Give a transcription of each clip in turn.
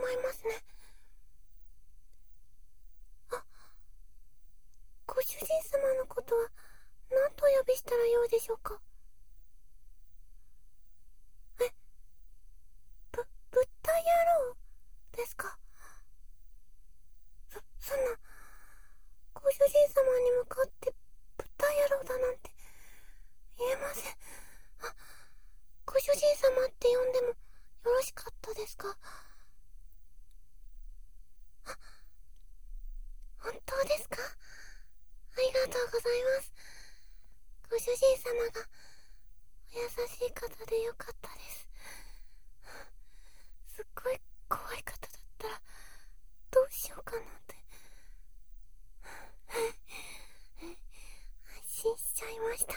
まいますね。あ、ご主人様のことは何とお呼びしたらよいでしょうか。え、ぶった野郎ですか。そんな、ご主人様に向かってぶった野郎だなんて言えません。あ、ご主人様って呼んでもよろしかったですか。本当ですか。ありがとうございます。ご主人様がお優しい方でよかったです。すっごい怖い方だったらどうしようかなって安心しちゃいました。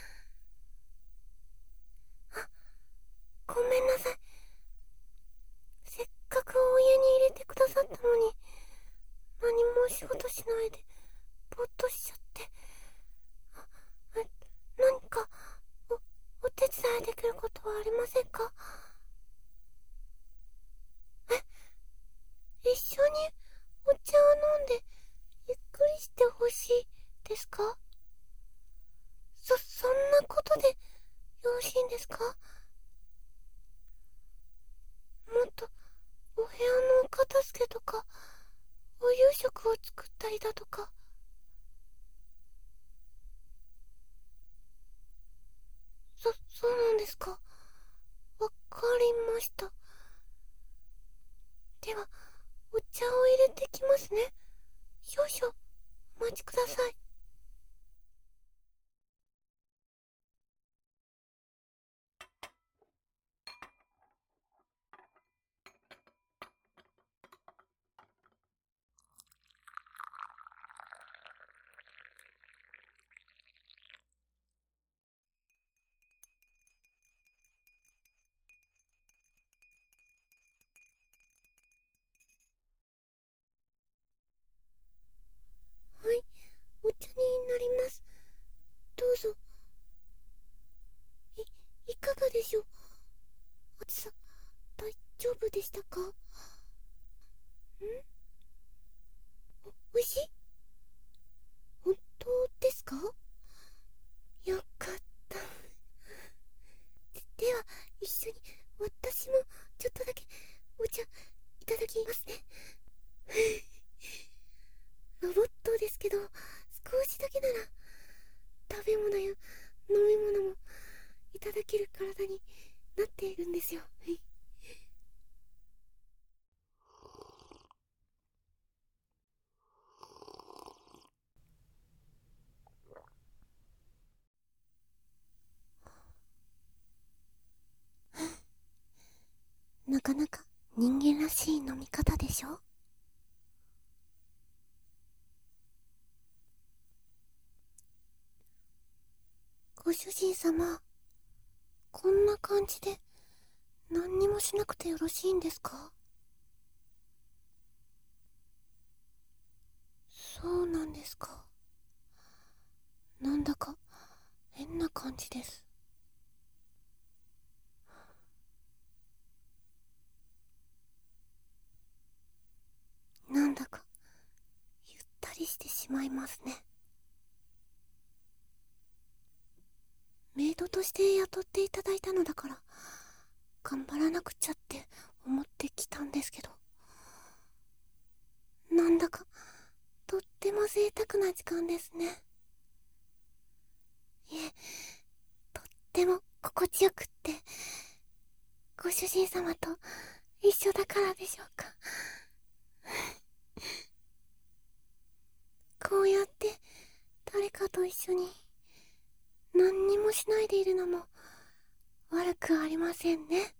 あ、ごめんなさい。せっかくお家に入れてくださったのに何もお仕事しないでぼーっとしちゃって。何かお手伝いできることはありませんか。一緒にお茶を飲んでゆっくりしてほしいですか。そんなことでよろしいんですか。もっとお部屋のお片付けとかお夕食を作ったりだとか。そうなんですか。わかりました。ではお茶を入れてきますね。少々お待ちください。はい、お茶になります。どうぞ。いかがでしょう。暑さ大丈夫でしたか。おいしい。本当ですか。よかった。では一緒に私もちょっとだけお茶いただきますね。ロボットですけど少しだけなら食べ物や飲み物もいただける体になっているんですよ。なかなか人間らしい飲み方でしょ。ご主人様、こんな感じで何にもしなくてよろしいんですか。そうなんですか。なんだか変な感じです。なんだかゆったりしてしまいますね。メイドとして雇っていただいたのだから頑張らなくちゃって思ってきたんですけど、なんだかとっても贅沢な時間ですね。いえ、とっても心地よくって、ご主人様と一緒だからでしょうか。こうやって誰かと一緒に何にもしないでいるのも悪くありませんね。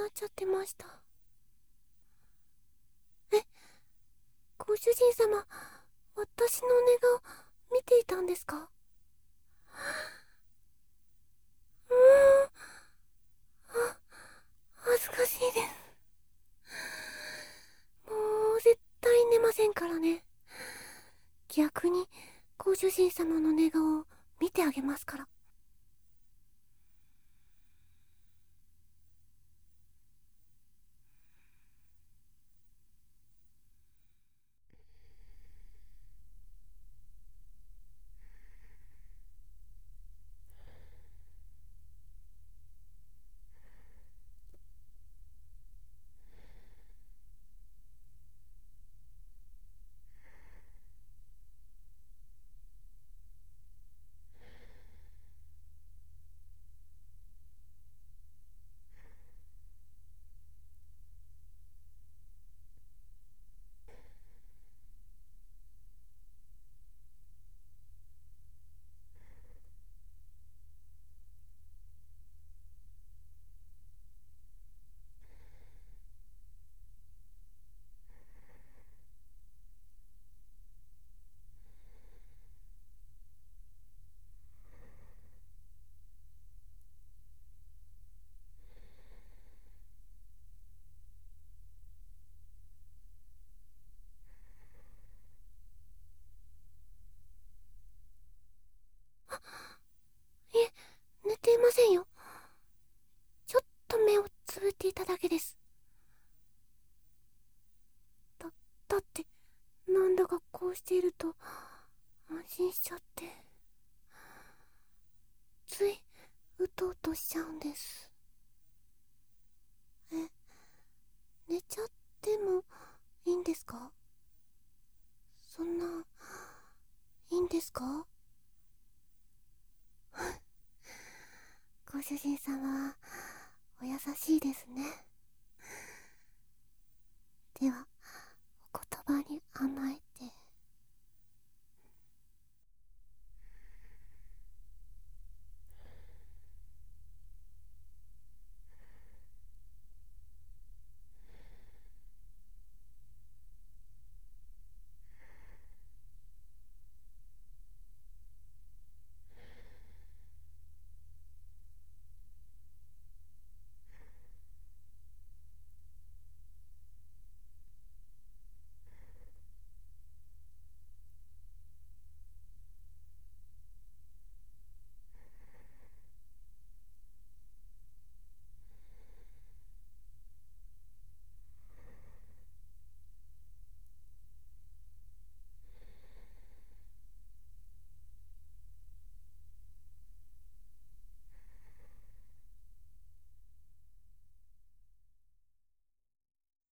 なっちゃってました。え、ご主人様、私の寝顔見ていたんですか？うーん、恥ずかしいです。もう絶対寝ませんからね。逆にご主人様の寝顔を見てあげますから。いえ、寝ていませんよ。ちょっと目をつぶっていただけです。だって、なんだかこうしていると安心しちゃって、ついうとうとしちゃうんです。え、寝ちゃってもいいんですか？そんな、いいんですか？ご主人様、お優しいですね。